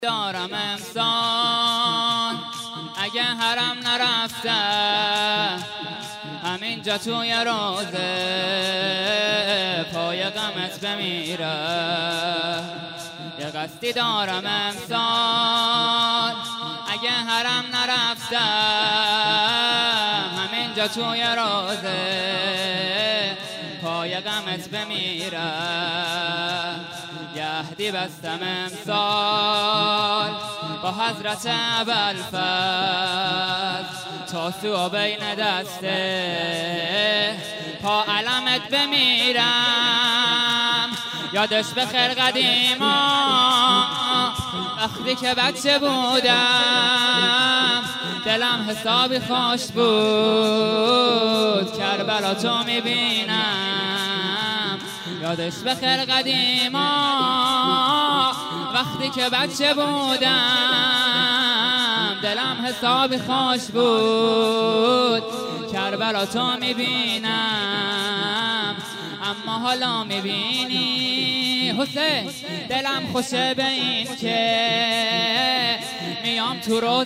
دارم امسال اگه حرم نرفتم همینجا توی روزه پای غمت بمیرم. یه قصدی دارم امسال اگه حرم نرفتم همینجا توی روزه پای غمت بمیرم. یهدی بستم امسال با حضرت ابوالفضل تا سو بین دسته پا علمت بمیرم. یادش بخیر قدیما وقتی که بچه بودم دلم حسابی خوش بود کربلا تو میبینم. یادش بخیر قدیما وقتی که بچه بودم دلم حسابی خوش بود کربلا تو میبینم. اما حالا میبینی حسین دلم خوشه به این که میام تو روز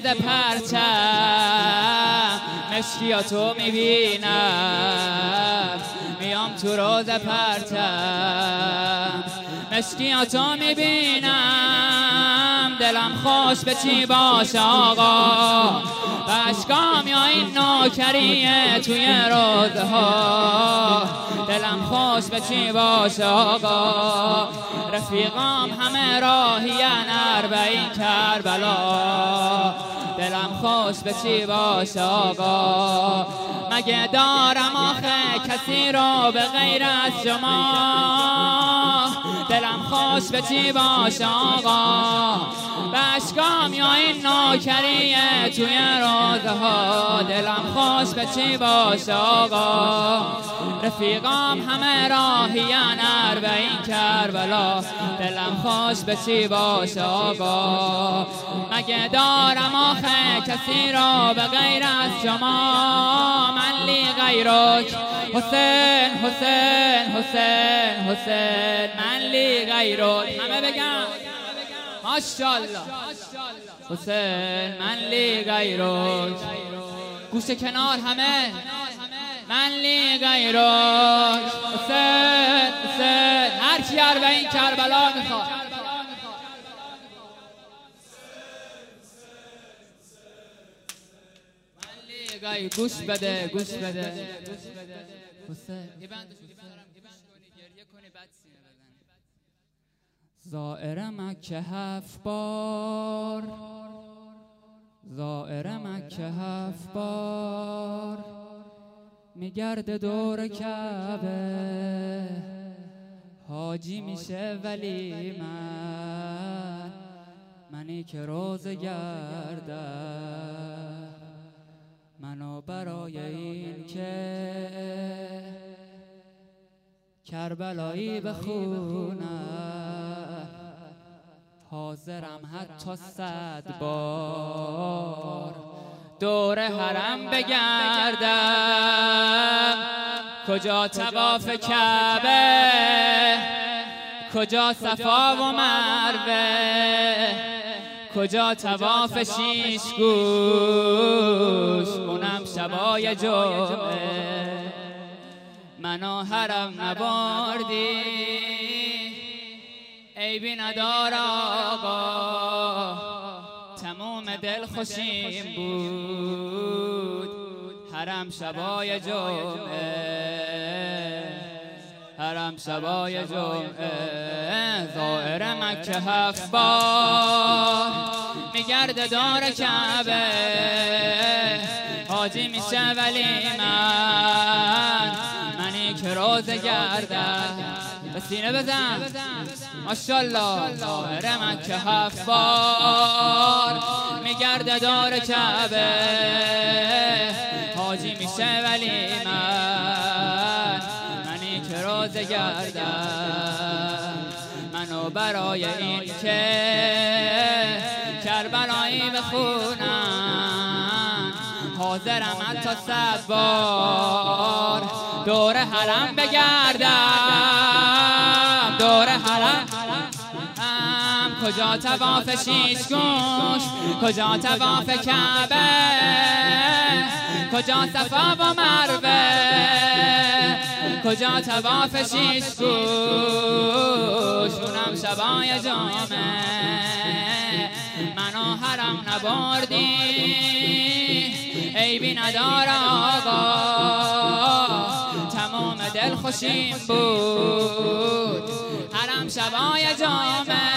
پرچم مشکیاتو میبینم. میام تو روز پرچم مشکیاتو میبینم. دلم خوش به چی باشه آقا بشکام یا این نوکریه توی روزها. دلم خوش به چی باشه آقا رفیقام همه راهین اربعین کربلا. دلم خوش به چی باشه آقا مگه دارم آخه کسی رو به غیر از شما. دلم خوش به چی باشه آقا بشکام یا این نوکریه توی روزها. دلم خوش به چی باشه آقا رفیقام همه راهین اربعین کربلا. دلم خوش به چی باشه آقا مگه دارم آخه کسی رو به غیر از شما. من لی غیرک حسین حسین حسین حسین من لی غیرک. همه بگم ماشاءالله حسین من لی غیرک. گوش کنار همه من لی غیرک حسین حسین هر کی اربعین کربلا میخواد. گوش بده گوش بده حسین زائر مکه 7 بار زائر مکه 7 بار میگرده دور کعبه حاجی میشه ولی منی که روز گردم منو برای این که کربلایی بخونم حاضرم حتی 100 بار دور حرم بگردم. کجا طواف کعبه کجا صفا و مروه کجا طواف 6 گوش اونم شبای جمعه. منو حرم نبردی عیبی ندار آقا تموم دل خوشیم بود حرم شبای جمعه. حرم شبای جمعه زائر مکه 7 بار میگرده دور کعبه حاجی میشه ولی منی که روز گردم. به سینه بزن ماشاءالله. زائر مکه 7 بار میگرده دور کعبه حاجی میشه ولی منی که روز گردم. منو برای این که کربلایی بخونم حاضرم حتی 100 بار دور حرم بگردم. دور حرم کجا طواف شیش گوش، کجا طواف کعبه، کجا صفا و مروه، کجا طواف شیش گوش. اونم شبای جامعه منو حرم نبردی، عیبی نداره آقا، تمام دل خوشیم بود. حرم شبای جامعه،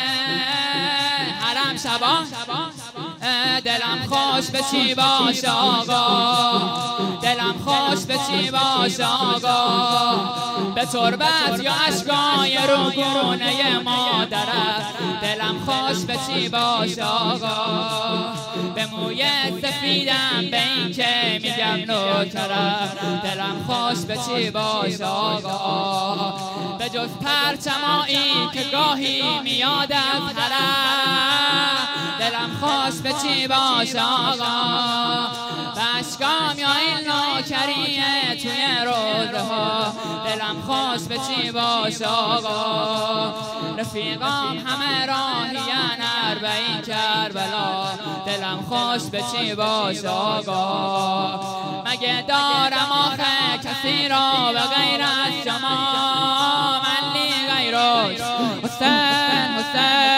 حرم شبا دلم خوش به چی باش آقا، دلم خوش به چی باش آقا، به تربت یا اشکای روگونه مادرت، دلم خوش به چی باش آقا، به موی سفیدم به این که میگم نوکرت، دلم خوش به چی باش آقا، به جز پرچمایی که گاهی میاد از حرم، دلم خوش به چی باش آقا، بشکام یا این نوکریه توی روزه ها، دلم خوش به چی باش آقا، رفیقام همه راهیان اربعین کربلا، دلم خوش به چی باش آقا، مگه دارم آخه کسی را به غیر از شما، من لی غیرش حسین حسین